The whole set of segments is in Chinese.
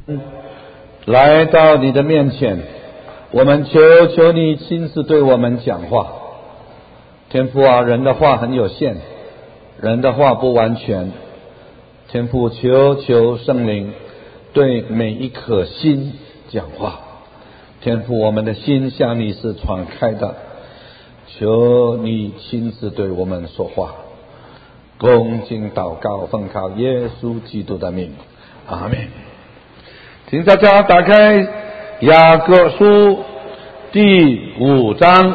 来到你的面前，我们求你亲自对我们讲话。天父啊，人的话很有限，人的话不完全。天父，求圣灵对每一颗心讲话。天父，我们的心向你是敞开的，求你亲自对我们说话。恭敬祷告，奉靠耶稣基督的名，阿们。请大家打开雅各书第5章。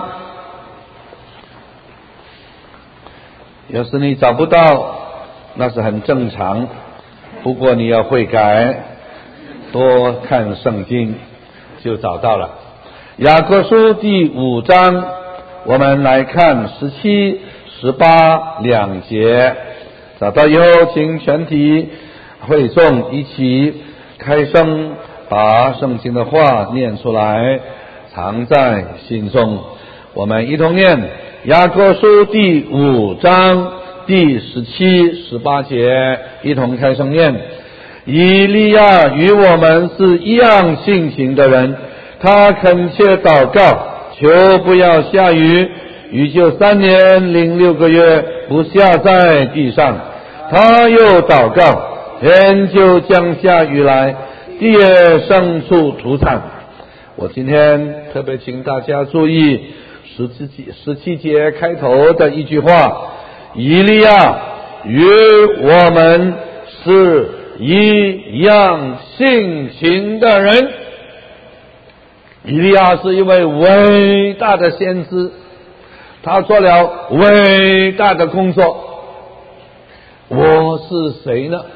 要是你找不到，那是很正常，不过你要悔改，多看圣经就找到了。雅各书第5章，我们来看17、18两节。找到以后，请全体会众一起开声，把圣经的话念出来，藏在心中。我们一同念雅各书第5章第17、18节，一同开声念。以利亚与我们是一样性情的人，他恳切祷告，求不要下雨，雨就3年零6个月不下在地上。他又祷告，天就降下雨来，地也生出土产。我今天特别请大家注意17节开头的一句话：以利亚与我们是一样性情的人。以利亚是一位伟大的先知，他做了伟大的工作。我是谁呢？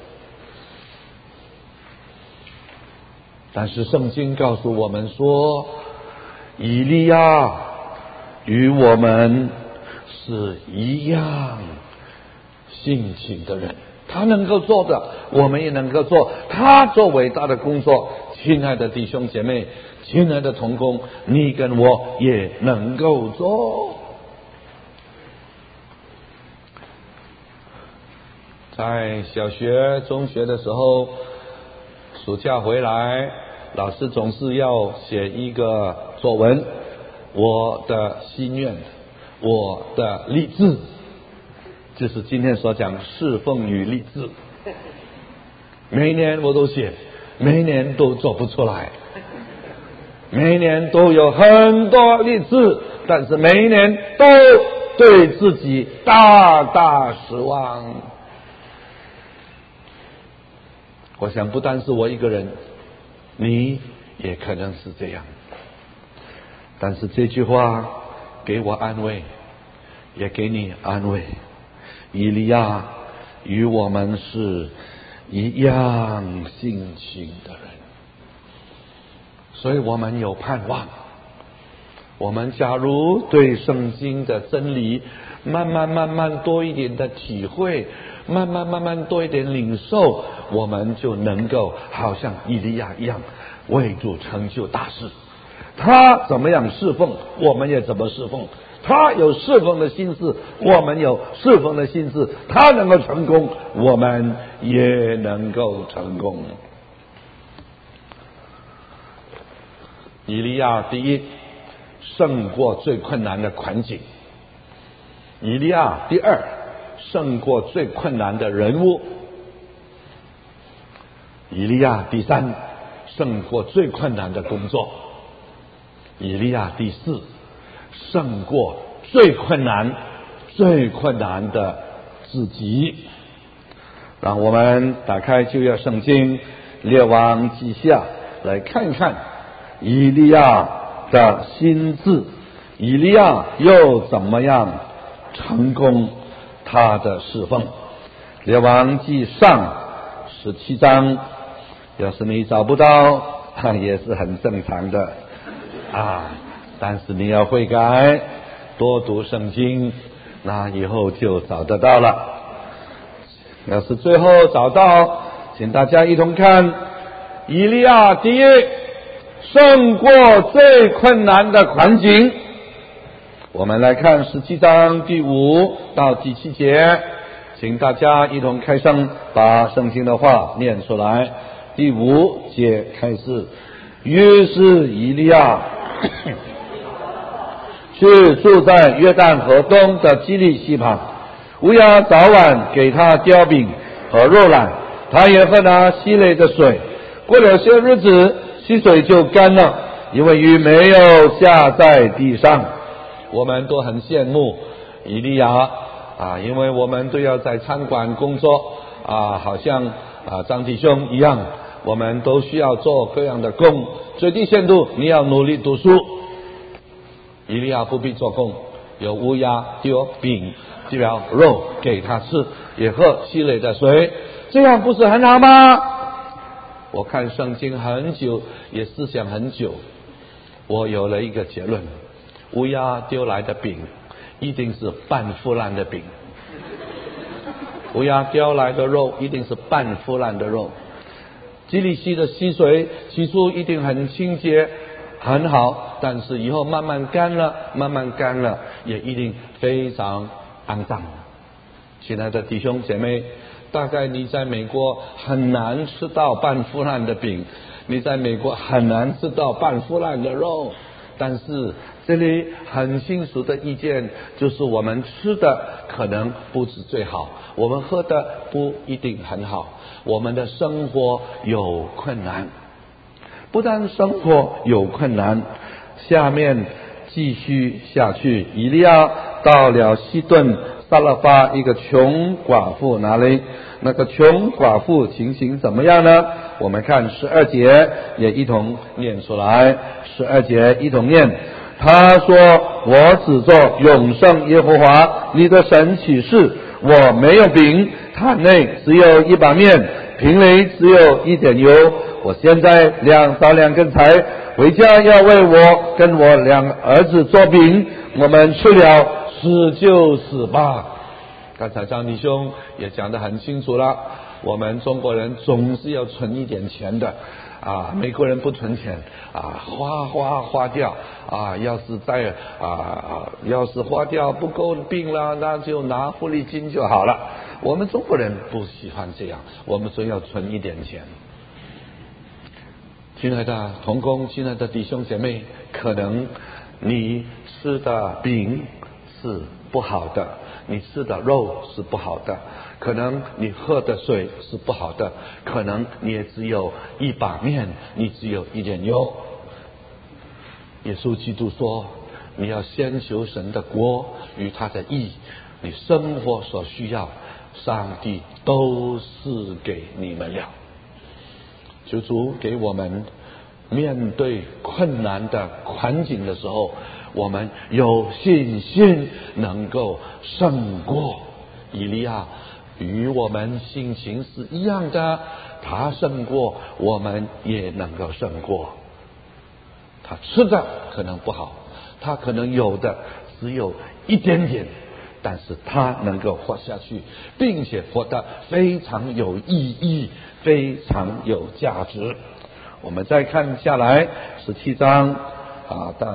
但是圣经告诉我们说，以利亚与我们是一样性情的人，他能够做的我们也能够做，他做伟大的工作。亲爱的弟兄姐妹，亲爱的同工，你跟我也能够做。在小学中学的时候，暑假回来，老师总是要写一个作文，我的心愿，我的励志，就是今天所讲侍奉与励志。每一年我都写，每一年都做不出来，每一年都有很多励志，但是每一年都对自己大大失望。我想不单是我一个人，你也可能是这样。但是这句话给我安慰，也给你安慰。以利亚与我们是一样性情的人，所以我们有盼望。我们假如对圣经的真理慢慢多一点的体会，慢慢多一点领受，我们就能够好像以利亚一样为主成就大事。他怎么样侍奉，我们也怎么侍奉。他有侍奉的心思，我们有侍奉的心思。他能够成功，我们也能够成功。以利亚第一，胜过最困难的环境。以利亚第二，胜过最困难的人物。以利亚第三，胜过最困难的工作。以利亚第四，胜过最困难的自己。让我们打开旧约圣经列王记下，来看看以利亚的心志，以利亚又怎么样成功他的侍奉。列王记上17章，要是你找不到，也是很正常的但是你要悔改，多读圣经，那以后就找得到了。要是最后找到，请大家一同看以利亚第一，胜过最困难的环境。我们来看17章第5到第7节，请大家一同开声，把圣经的话念出来。 第5节开始。于是以利亚去住在约旦河东的基利溪旁，乌鸦早晚给他叼饼和肉来，他也喝那溪里的水。过了些日子，溪水就干了，因为雨没有下在地上。我们都很羡慕以利亚因为我们都要在餐馆工作好像张弟兄一样，我们都需要做各样的工，最低限度你要努力读书。以利亚不必做工，有乌鸦丢饼丢肉给他吃，也喝溪里的水，这样不是很好吗？我看圣经很久，也思想很久，我有了一个结论：乌鸦丢来的饼一定是半腐烂的饼，乌鸦丢来的肉一定是半腐烂的肉。基利溪的溪水起初一定很清洁很好，但是以后慢慢干了，也一定非常肮脏。亲爱的弟兄姐妹，大概你在美国很难吃到半腐烂的饼，你在美国很难吃到半腐烂的肉，但是这里很清楚的意见就是我们吃的可能不是最好，我们喝的不一定很好，我们的生活有困难。不但生活有困难，下面继续下去，以利亚到了西顿撒勒法一个穷寡妇那里。那个穷寡妇情形怎么样呢？我们看12节也一同念出来。12节一同念。他说：我只做永生耶和华你的神起誓，我没有饼，坛内只有一把面，瓶里只有一点油。我现在2到2根柴，回家要为我跟我2儿子做饼，我们吃了死就死吧。刚才张弟兄也讲得很清楚了，我们中国人总是要存一点钱的美国人不存钱花掉要是花掉不够病了，那就拿福利金就好了。我们中国人不喜欢这样，我们说要存一点钱。亲爱的同工，亲爱的弟兄姐妹，可能你吃的饼是不好的，你吃的肉是不好的，可能你喝的水是不好的，可能你也只有一把面，你只有一点油。耶稣基督说，你要先求神的国与他的义，你生活所需要，上帝都是给你们了。求主给我们面对困难的环境的时候，我们有信心能够胜过。以利亚与我们心情是一样的，他胜过，我们也能够胜过。他吃的可能不好，他可能有的只有一点点，但是他能够活下去，并且活得非常有意义，非常有价值。我们再看下来17章在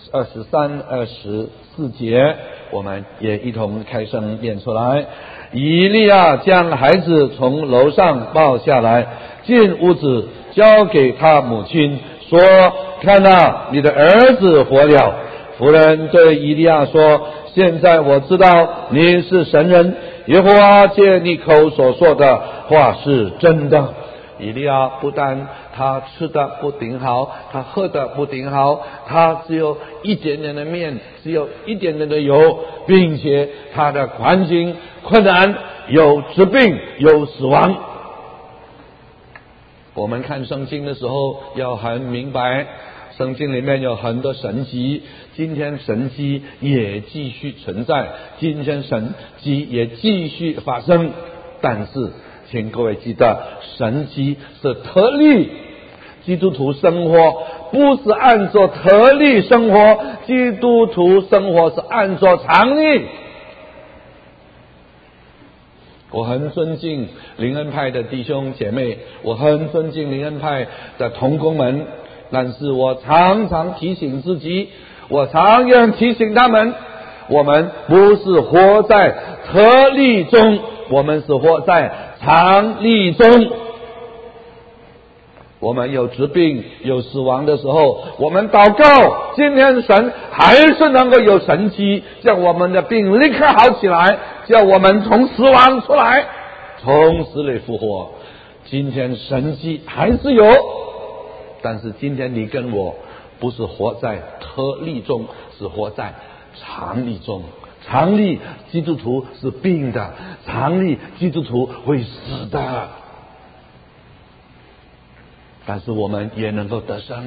23、24节，我们也一同开声念出来。以利亚将孩子从楼上抱下来，进屋子交给他母亲，说：看啊，你的儿子活了。妇人对以利亚说：现在我知道你是神人，耶和华借你口所说的话是真的。以利亚不但他吃的不顶好，他喝的不顶好，他只有一点点的面，只有一点点的油，并且他的环境困难，有疾病，有死亡。我们看圣经的时候要很明白，圣经里面有很多神迹，今天神迹也继续存在，今天神迹也继续发生，但是请各位记得，神迹是特例，基督徒生活不是按照特例生活，基督徒生活是按照常例。我很尊敬灵恩派的弟兄姐妹，我很尊敬灵恩派的同工们，但是我常常提醒自己，我常常提醒他们，我们不是活在特例中，我们是活在常例中。 我们有疾病有死亡的时候，我们祷告，今天神还是能够有神迹，叫我们的病立刻好起来，叫我们从死亡出来，从死里复活。今天神迹还是有，但是今天你跟我不是活在特例中，是活在常例中。常例基督徒是病的，常例基督徒会死的，但是我们也能够得胜。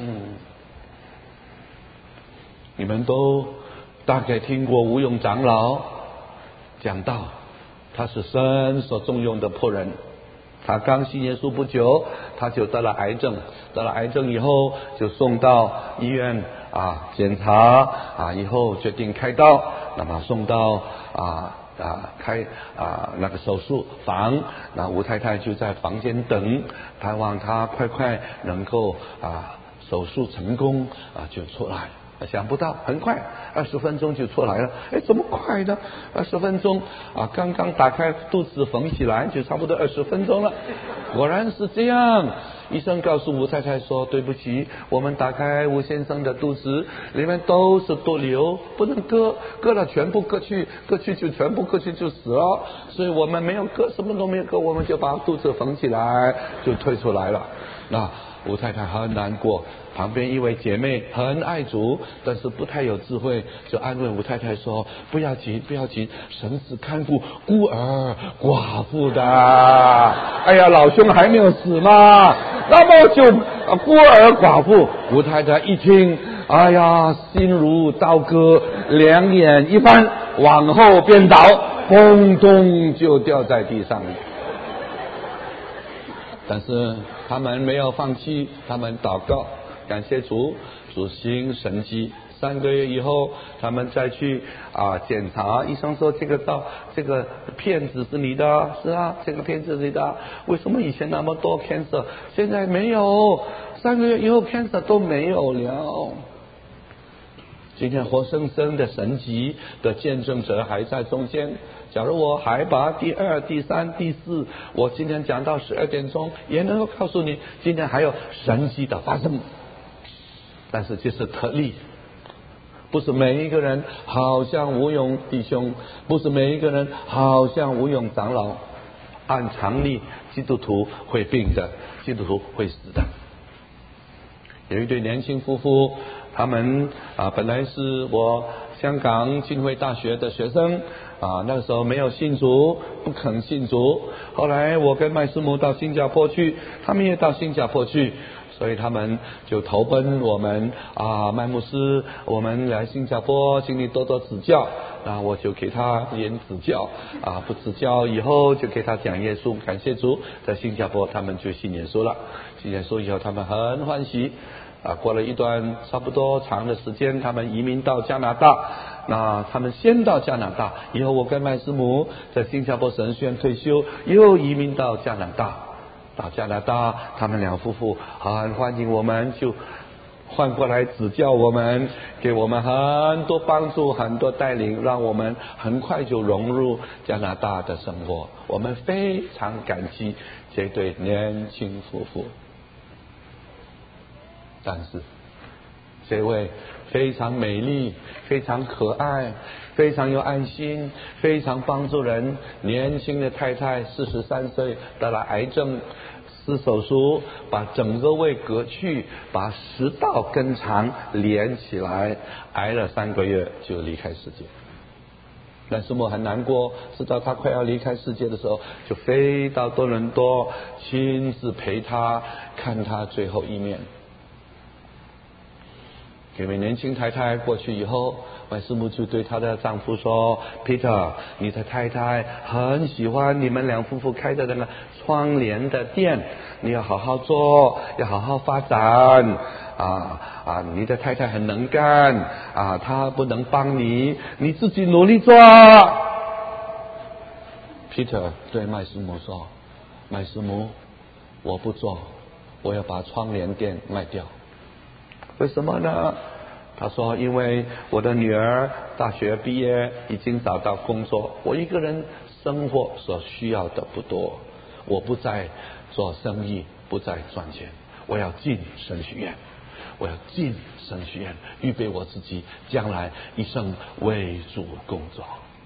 你们都大概听过吴用长老讲到，他是神所重用的仆人，他刚信耶稣不久，他就得了癌症，得了癌症以后就送到医院检查以后决定开刀，那么送到那个手术房，那吴太太就在房间等，盼望他快快能够手术成功就出来。想不到很快20分钟就出来了，怎么快呢？20分钟刚刚打开肚子缝起来就差不多20分钟了，果然是这样。医生告诉吴太太说，对不起，我们打开吴先生的肚子里面都是毒瘤，不能割，割了全部割去就全部割去就死了，所以我们没有割，什么都没有割，我们就把肚子缝起来就退出来了。那吴太太很难过，旁边一位姐妹很爱主，但是不太有智慧，就安慰吴太太说，不要紧不要紧，神是看顾孤儿寡妇的。哎呀，老兄还没有死吗？那么就孤儿寡妇。吴太太一听，哎呀，心如刀割，两眼一翻，往后便倒，咚咚就掉在地上。但是他们没有放弃，他们祷告，感谢主，主行神迹。3个月以后，他们再去检查，医生说这个片子是你的，是啊，这个片子是你的。为什么以前那么多 cancer， 现在没有？3个月以后 cancer 都没有了。今天活生生的神迹的见证者还在中间。假如我还把第2、第3、第4，我今天讲到12点钟，也能够告诉你，今天还有神迹的发生。但是这是特例，不是每一个人好像吴勇弟兄，不是每一个人好像吴勇长老。按常理，基督徒会病的，基督徒会死的。有一对年轻夫妇，他们本来是我香港浸会大学的学生那个时候没有信主，不肯信主。后来我跟麦师母到新加坡去，他们也到新加坡去，所以他们就投奔我们麦牧师，我们来新加坡，请你多多指教。我就给他言指教不指教以后就给他讲耶稣。感谢主，在新加坡他们就信耶稣了。信耶稣以后，他们很欢喜过了一段差不多长的时间，他们移民到加拿大。那他们先到加拿大，以后我跟麦师母在新加坡神学院退休，又移民到加拿大。到加拿大，他们两夫妇很欢迎我们，就换过来指教我们，给我们很多帮助，很多带领，让我们很快就融入加拿大的生活。我们非常感激这对年轻夫妇。但是这位非常美丽、非常可爱、非常有爱心、非常帮助人年轻的太太43岁，得了癌症，施手术把整个胃割去，把10道根肠连起来，挨了3个月就离开世界。但是我很难过，知道他快要离开世界的时候，就飞到多伦多，亲自陪他看他最后一面。这位年轻太太过去以后，麦师母就对她的丈夫说 Peter， 你的太太很喜欢你们两夫妇开的那个窗帘的店，你要好好做，要好好发展你的太太很能干她不能帮你，你自己努力做。 Peter 对麦师母说，麦师母，我不做，我要把窗帘店卖掉。为什么呢？他说，因为我的女儿大学毕业，已经找到工作，我一个人生活所需要的不多，我不再做生意，不再赚钱， 我要进神学院，我要进神学院，预备我自己将来一生为主工作。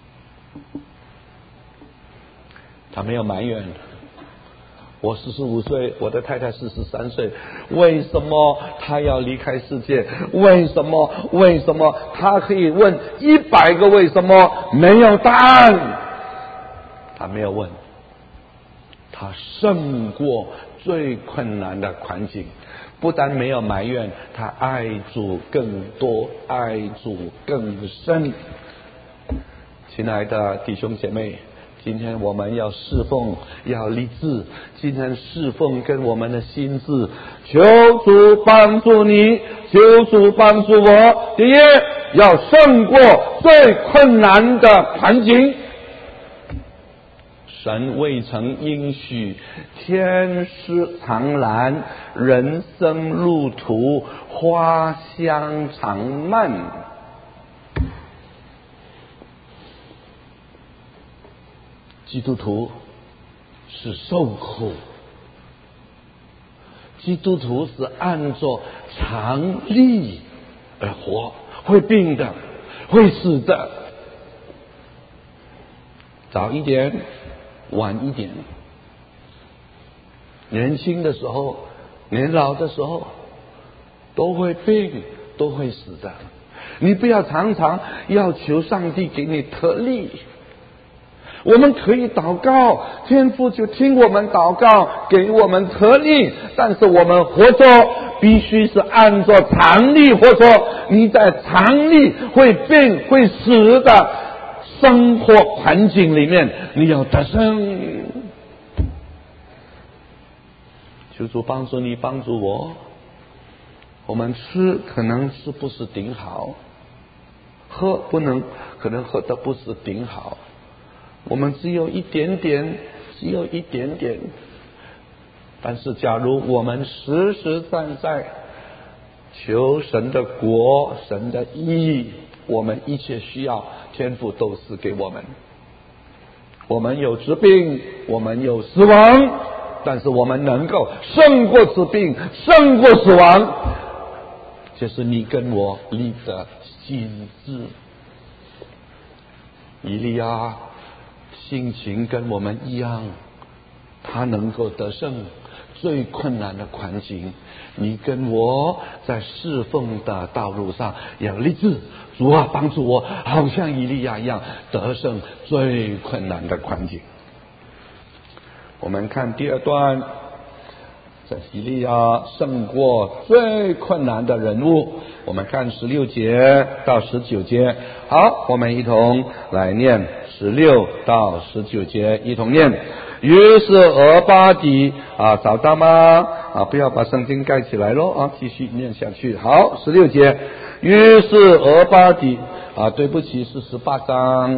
他没有埋怨，我45岁，我的太太43岁，为什么他要离开世界？为什么？他可以问100个为什么，没有答案。他没有问，他胜过最困难的环境，不但没有埋怨，他爱主更多，爱主更深。亲爱的弟兄姐妹，今天我们要侍奉，要立志。今天侍奉跟我们的心志，求主帮助你，求主帮助我。第一，要胜过最困难的环境。神未曾应许天师长蓝，人生路途花香长漫。基督徒是受苦，基督徒是按着常理而活，会病的，会死的，早一点晚一点，年轻的时候年老的时候都会病，都会死的。你不要常常要求上帝给你特例。我们可以祷告，天父就听我们祷告，给我们特例，但是我们活着必须是按照常理活着。你在常理会病会死的生活环境里面，你要得胜。求主帮助你，帮助我。我们吃可能吃不是顶好，喝可能喝的不是顶好，我们只有一点点，但是假如我们实实在在求神的国，神的义，我们一切需要天父都是给我们。我们有疾病，我们有死亡，但是我们能够胜过疾病，胜过死亡，这是你跟我立的心志。以利亚心情跟我们一样，他能够得胜最困难的环境。你跟我在侍奉的道路上要立志，主啊，帮助我，好像以利亚一样得胜最困难的环境。我们看第二段，在以利亚胜过最困难的人物，我们看16节到19节。好，我们一同来念16到19节，一同念。于是俄巴底找到吗？不要把圣经盖起来咯，继续念下去。好，16节。于是俄巴底对不起，是18章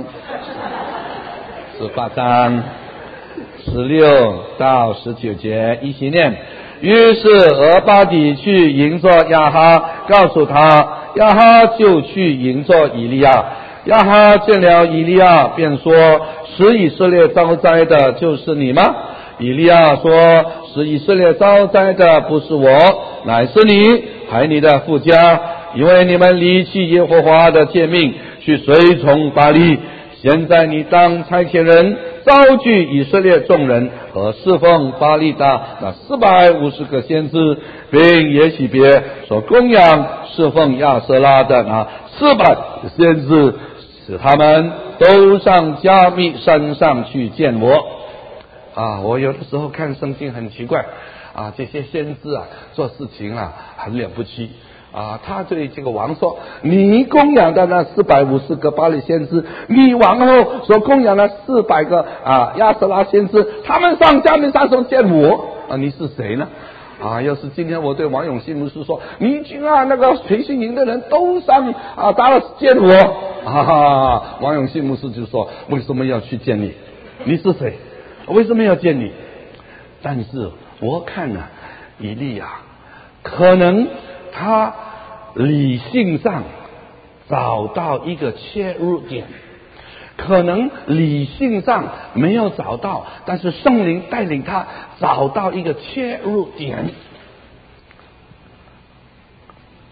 16到19节，一起念。于是俄巴底去迎着亚哈，告诉他，亚哈就去迎着以利亚。亚哈见了以利亚，便说，使以色列遭灾的就是你吗？以利亚说，使以色列遭灾的不是我，乃是你，还你的父家，因为你们离弃耶和华的诫命，去随从巴力。现在你当差遣人召聚以色列众人和侍奉巴力的那450个先知，并耶洗别所供养侍奉亚舍拉的那400个先知，使他们都上加密山上去见我。我有的时候看圣经很奇怪这些先知做事情很了不起他对这个王说，你供养的那450个巴力先知，你王后所供养的400个亚舍拉先知，他们上加密山上见我你是谁呢？要是今天我对王永信牧师说，你去那个培训营的人都上达拉斯见我王永信牧师就说，为什么要去见你？你是谁？为什么要见你？但是我看以利亚可能他理性上找到一个切入点，可能理性上没有找到，但是圣灵带领他找到一个切入点。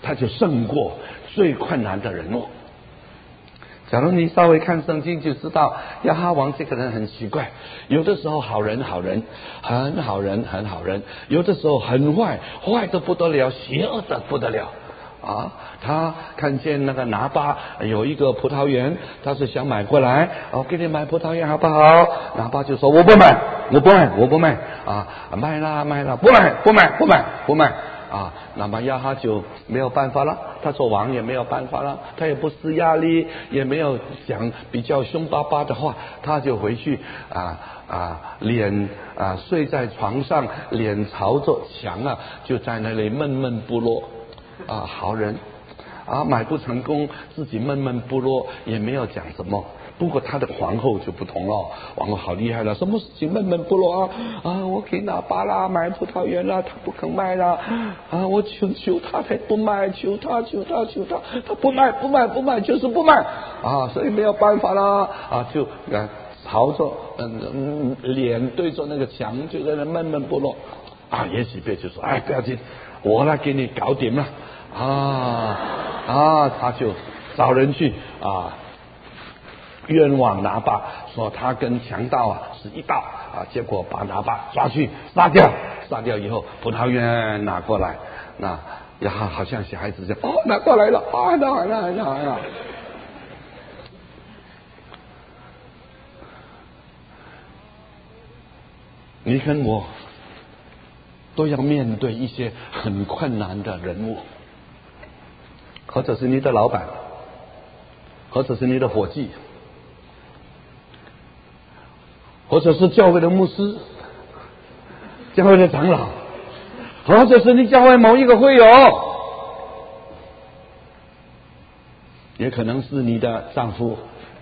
他就胜过最困难的人物。假如你稍微看圣经就知道，亚哈王这个人很奇怪，有的时候好人，很好人，有的时候很坏得不得了，邪恶的不得了啊！他看见那个拿巴有一个葡萄园，他是想买过来，给你买葡萄园好不好？拿巴就说我不买啊，卖了，不买啊。那么亚哈就没有办法了，他做王也没有办法了，他也不施压力，也没有讲比较凶巴巴的话，他就回去脸睡在床上，脸朝着墙就在那里闷不乐好人买不成功，自己闷不乐，也没有讲什么。不过他的皇后就不同了，皇后好厉害了，什么事情闷不乐我给拿巴啦买葡萄园啦，他不肯卖啦我求他才不卖，求他，他不卖就是不卖所以没有办法啦就朝着脸对着那个墙，就在那闷不乐耶洗别就说不要紧，我来给你搞定了他就找人去冤枉拿巴，说他跟强盗是一道结果把拿巴抓去杀掉以后，葡萄园拿过来，那亚哈好像小孩子这样拿过来了那你跟我都要面对一些很困难的人物，或者是你的老板，或者是你的伙计，或者是教会的牧师，教会的长老，或者是你教会某一个会友，也可能是你的丈夫，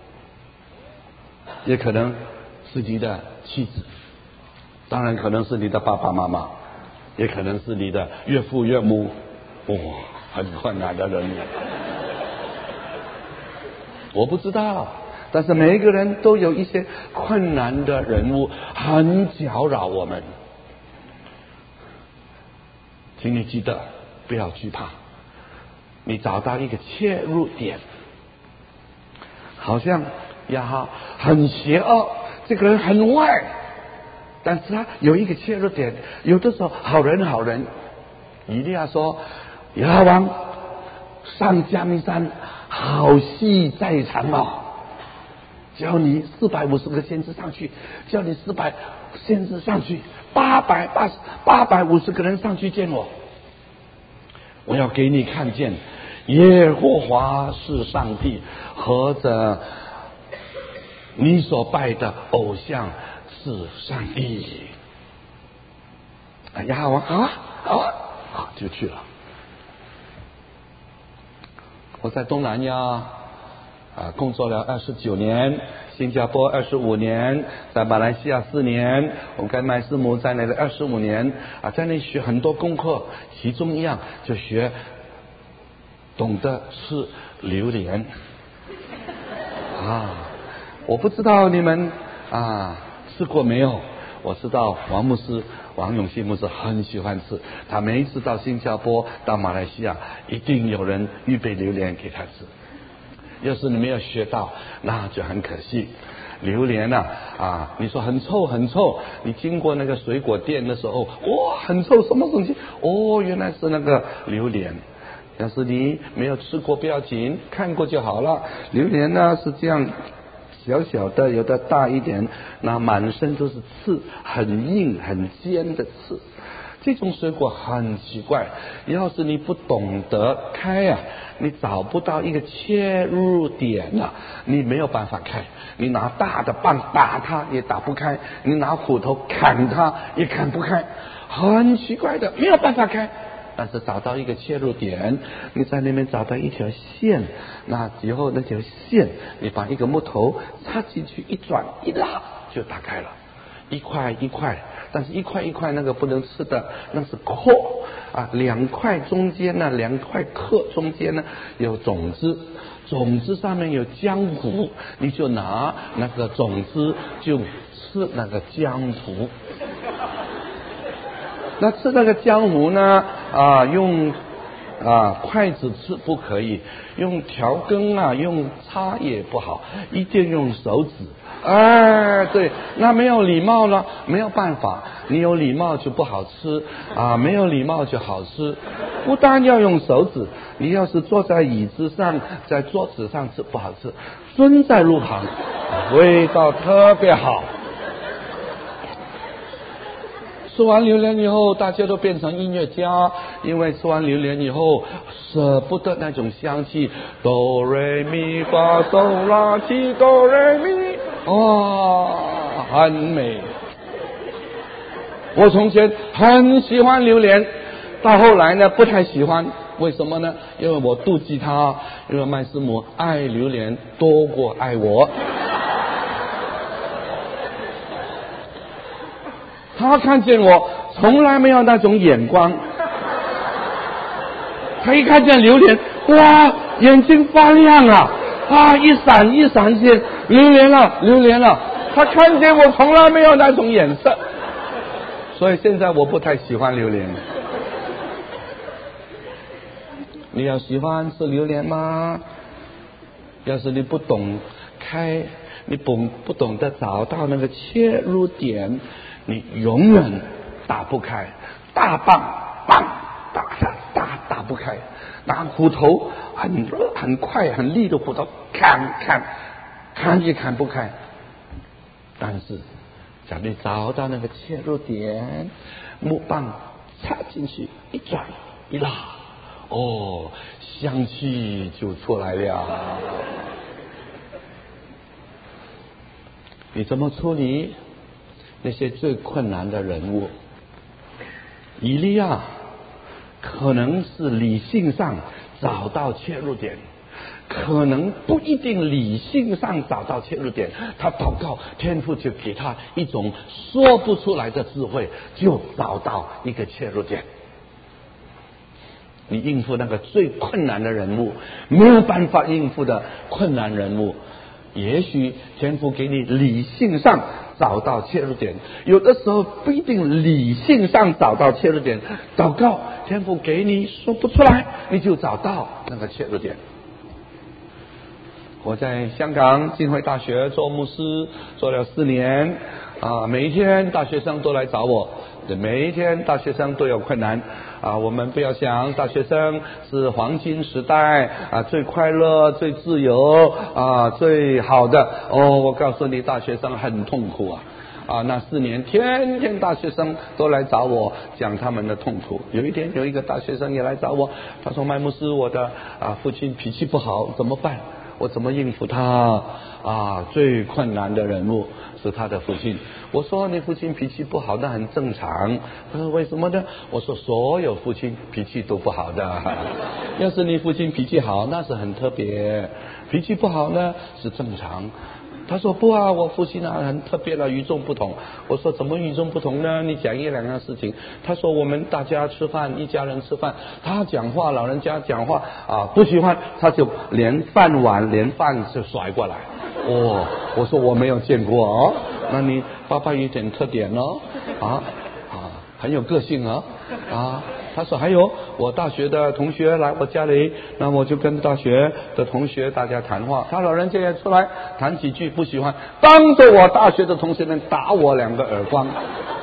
也可能是你的妻子，当然可能是你的爸爸妈妈，也可能是你的岳父岳母很困难的人物我不知道，但是每一个人都有一些困难的人物很搅扰我们，请你记得不要惧怕，你找到一个切入点。好像亚哈很邪恶，这个人很坏，但是他有一个切入点，有的时候好人。以利亚说，亚哈王上迦密山，好戏在场叫你450个先知上去，叫你400先知上去，850个人上去见我，我要给你看见耶和华是上帝，和着你所拜的偶像是上帝。亚哈王好就去了。我在东南亚工作了29年，新加坡25年，在马来西亚4年，我跟麦斯姆在那里25年在那里学很多功课，其中一样就学懂得吃榴莲我不知道你们吃过没有？我知道王永信牧师很喜欢吃，他每一次到新加坡到马来西亚一定有人预备榴莲给他吃。要是你没有学到，那就很可惜。榴莲你说很臭，你经过那个水果店的时候，很臭，什么东西？原来是那个榴莲。要是你没有吃过不要紧，看过就好了。榴莲是这样小小的，有的大一点，那满身都是刺，很硬很尖的刺。这种水果很奇怪，要是你不懂得开你找不到一个切入点你没有办法开。你拿大的棒打它也打不开，你拿斧头砍它也砍不开，很奇怪的，没有办法开。但是找到一个切入点，你在那边找到一条线，那以后那条线你把一个木头插进去，一转一拉就打开了，一块一块，但是一块一块那个不能吃的，那是壳2块中间2块壳中间有种子，种子上面有浆糊，你就拿那个种子就吃那个浆糊。那吃那个浆糊呢用筷子吃不可以，用调羹用叉也不好，一定用手指。对，那没有礼貌了，没有办法，你有礼貌就不好吃没有礼貌就好吃。不但要用手指，你要是坐在椅子上，在桌子上吃不好吃，蹲在路旁，味道特别好。吃完榴莲以后，大家都变成音乐家，因为吃完榴莲以后舍不得那种香气，哆来咪发嗦拉西哆来咪，很美。我从前很喜欢榴莲，到后来呢不太喜欢，为什么呢？因为我妒忌他，因为麦师母爱榴莲多过爱我。他看见我从来没有那种眼光，他一看见榴莲，哇，眼睛发亮一闪一闪现，榴莲了，榴莲了。他看见我从来没有那种眼色，所以现在我不太喜欢榴莲。你要喜欢吃榴莲吗？要是你不懂你不懂得找到那个切入点，你永远打不开，大棒打不开，拿斧头很快很利的斧头砍也砍不开。但是假如你找到那个切入点，木棒插进去一转一拉，香气就出来了。你怎么处理那些最困难的人物？以利亚可能是理性上找到切入点，可能不一定理性上找到切入点。他祷告，天父就给他一种说不出来的智慧，就找到一个切入点。你应付那个最困难的人物，没有办法应付的困难人物，也许天父给你理性上找到切入点，有的时候不一定理性上找到切入点。祷告，天父给你说不出来，你就找到那个切入点。我在香港浸会大学做牧师，做了4年每一天大学生都来找我，每一天大学生都有困难我们不要想大学生是黄金时代最快乐最自由最好的我告诉你，大学生很痛苦那4年天天大学生都来找我讲他们的痛苦。有一天有一个大学生也来找我，他说麦牧师，我的父亲脾气不好，怎么办？我怎么应付他最困难的人物是他的父亲。我说你父亲脾气不好那很正常。他说为什么呢？我说所有父亲脾气都不好的，要是你父亲脾气好那是很特别，脾气不好呢是正常。他说不我父亲很特别的，与众不同。我说怎么与众不同呢？你讲1-2样事情。他说我们大家吃饭，一家人吃饭，他讲话，老人家讲话不喜欢，他就连饭碗连饭就甩过来。我说我没有见过那你爸爸有点特点很有个性他说还有我大学的同学来我家里，那我就跟大学的同学大家谈话，他老人家也出来谈几句，不喜欢，当着我大学的同学们打我2个耳光。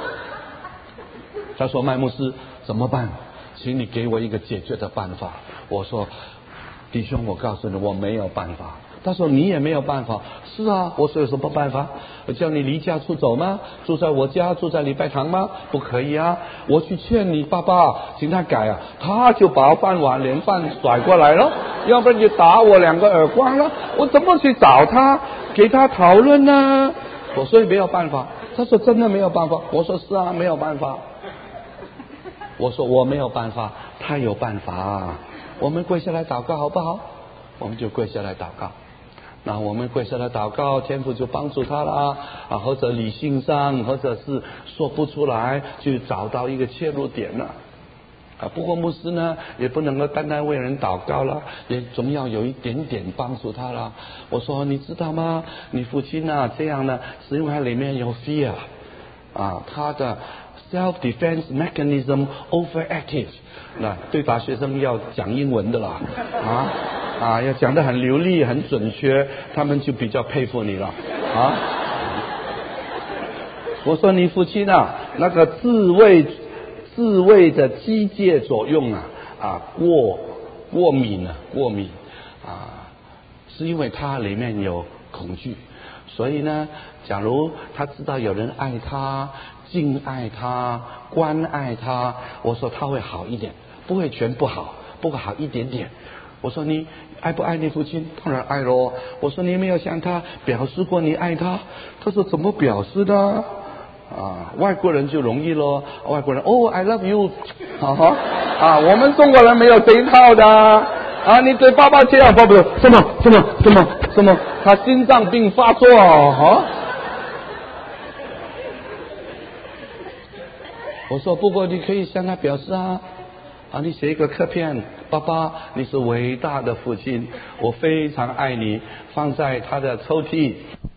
他说麦牧师怎么办？请你给我一个解决的办法。我说弟兄，我告诉你我没有办法。他说你也没有办法。是我说有什么办法？我叫你离家出走吗？住在我家，住在礼拜堂吗？不可以我去劝你爸爸请他改他就把饭碗连饭甩过来了，要不然就打我2个耳光了。我怎么去找他给他讨论呢？我说没有办法。他说真的没有办法。我说是没有办法。我说我没有办法，他有办法。我们跪下来祷告好不好？我们就跪下来祷告。那我们跪下来祷告，天父就帮助他了或者理性上，或者是说不出来，就找到一个切入点了不过牧师呢也不能够单单为人祷告了，也总要有一点点帮助他了。我说你知道吗？你父亲这样呢，是因为他里面有 fear他的 self-defense mechanism overactive。那对大学生要讲英文的啦，要讲得很流利、很准确，他们就比较佩服你了啊。我说你父亲啊，那个自卫的机械作用过敏是因为他里面有恐惧，所以呢，假如他知道有人爱他、敬爱他、关爱他，我说他会好一点，不会全不好，不过好一点点。我说你爱不爱你父亲？当然爱咯。我说你有没有向他表示过你爱他？他说怎么表示的？外国人就容易咯，外国人I love you， 我们中国人没有这一套的你对爸爸这样，爸爸什么，他心脏病发作我说不过你可以向他表示你写一个卡片，爸爸你是伟大的父亲，我非常爱你，放在他的抽屉。